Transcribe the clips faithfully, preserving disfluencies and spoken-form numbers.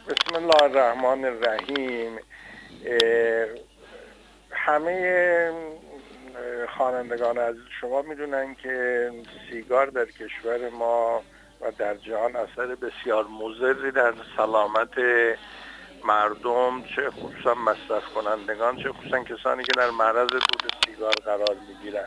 بسم الله الرحمن الرحیم. همه خوانندگان عزیز شما میدونن که سیگار در کشور ما و در جهان اثر بسیار مضری در سلامت مردم، چه خصوصا مصرف کنندگان، چه خصوصا کسانی که در معرض دود سیگار قرار میگیرن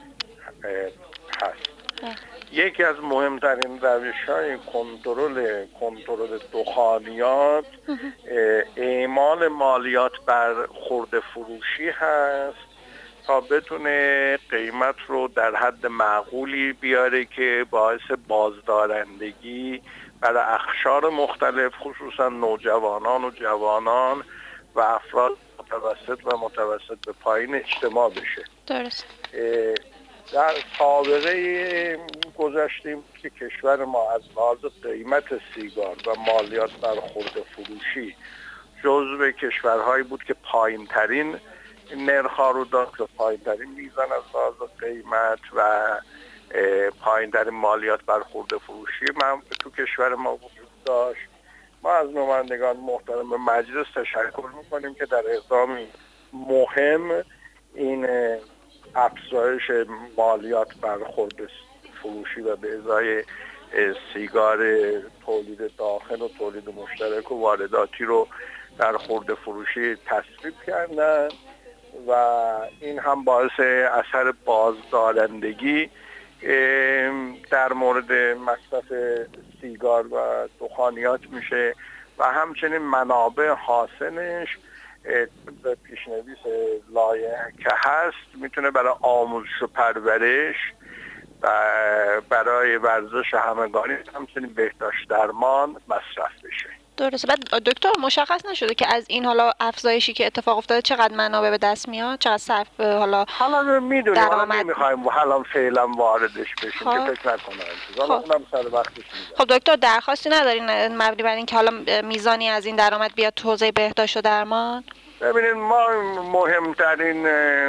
هست. یکی از مهمترین روش‌های کنترل کنترل دخانیات اعمال مالیات بر خرده فروشی هست تا بتونه قیمت رو در حد معقولی بیاره که باعث بازدارندگی برای اقشار مختلف، خصوصا نوجوانان و جوانان و افراد متوسط و متوسط به پایین اجتماع بشه. درست. در سابقه گذشتیم که کشور ما از لحاظ قیمت سیگار و مالیات بر خرده فروشی جزو کشورهایی بود که پایین ترین نرخ‌ها رو داشت و پایین ترین میزان از لحاظ قیمت و پایین ترین مالیات بر خرده فروشی من تو کشور ما وجود داشت. ما از نمایندگان محترم مجلس تشکر میکنیم که در اقدامی مهم این افزایش مالیات بر خرده فروشی و به ازای سیگار تولید داخل و تولید مشترک و وارداتی رو در خرده فروشی تصویب کردن و این هم باعث اثر بازدارندگی در مورد مصرف سیگار و دخانیات میشه و همچنین منابع حاصلش به پیشنویس لایحه که هست میتونه برای آموزش و پرورش و برای ورزش همگانی همچنین بهداشت درمان مصرف بشه. درسته. بعد دکتر مشخص نشده که از این حالا افزایشی که اتفاق افتاده چقدر منابع به دست میاد، چقدر صرف حالا حالا میدونیم، حالا نمیخوایم حالا فعلا واردش بشیم خب. که فکر نکنم حالا خب. اونم سر وقتش میاد. خب دکتر درخواستی ندارین مبنی بر اینکه حالا میزانی از این درآمد بیاد تو حوزه بهداشت و درمان؟ ببینید ما مهمترین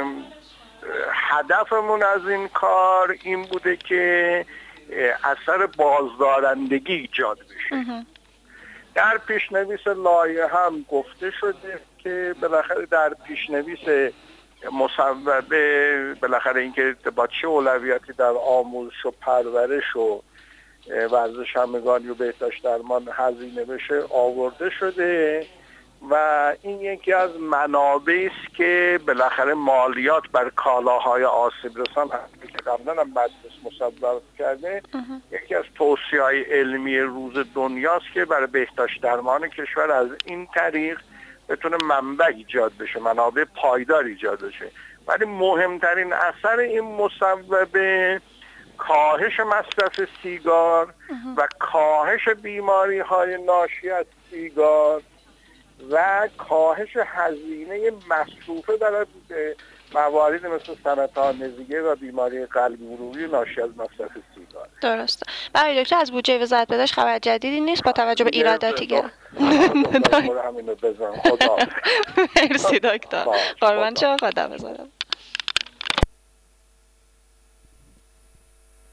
هدفمون از این کار این بوده که اثر بازدارندگی ایجاد بشه. در پیشنویس لایحه هم گفته شده که بالاخره در پیشنویس مصوبه بالاخره اینکه با چه اولویاتی در آموزش و پرورش و ورزش همگانی و بهداشت درمان هزینه بشه آورده شده و این یکی از منابعی است که بالاخره مالیات بر کالاهای آسیب رسان که قبلا هم مجلس مصوب کرده یکی از توصیه‌های علمی روز دنیاست که برای بهداشت درمان کشور از این طریق بتونه منبع ایجاد بشه، منابع پایدار ایجاد بشه. ولی مهمترین اثر این مصوبه کاهش مصرف سیگار و کاهش بیماری‌های ناشی از سیگار و کاهش هزینه مصروفه برای مواردی مثل سرطان ریه و بیماری قلبی عروقی ناشی از مصرف سیگار. درسته. برای دکتر از بودجه وزارت بهداشت خبر جدیدی نیست با توجه به ایراداتی که همینو بزن. خدا مرسی دکتر. قربان شما، خدا بزنم.